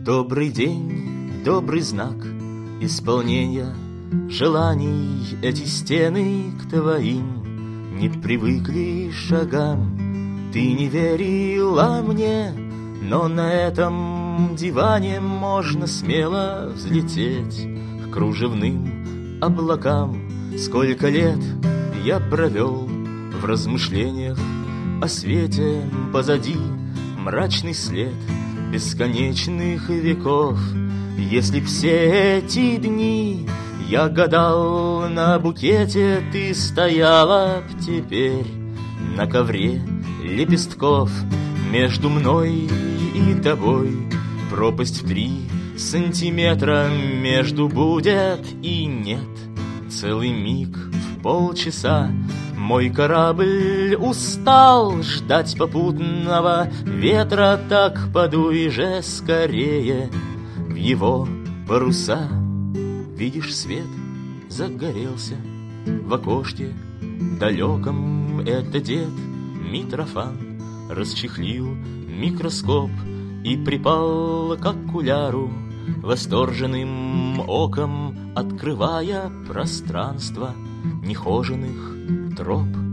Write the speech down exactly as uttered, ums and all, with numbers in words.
Добрый день, добрый знак исполнения желаний. Эти стены к твоим не привыкли шагам. Ты не верила мне, но на этом диване можно смело взлететь к кружевным облакам. Сколько лет я провел в размышлениях о свете, позади мрачный след бесконечных веков. Если б все эти дни я гадал на букете, ты стояла б теперь на ковре лепестков. Между мной и тобой пропасть в три сантиметра, между будет и нет целый миг в полчаса. Мой корабль устал ждать попутного ветра, так подуй же скорее в его паруса. Видишь, свет загорелся в окошке далеком. Это дед Митрофан расчехлил микроскоп и припал к окуляру, восторженным оком открывая пространство нехоженных троп.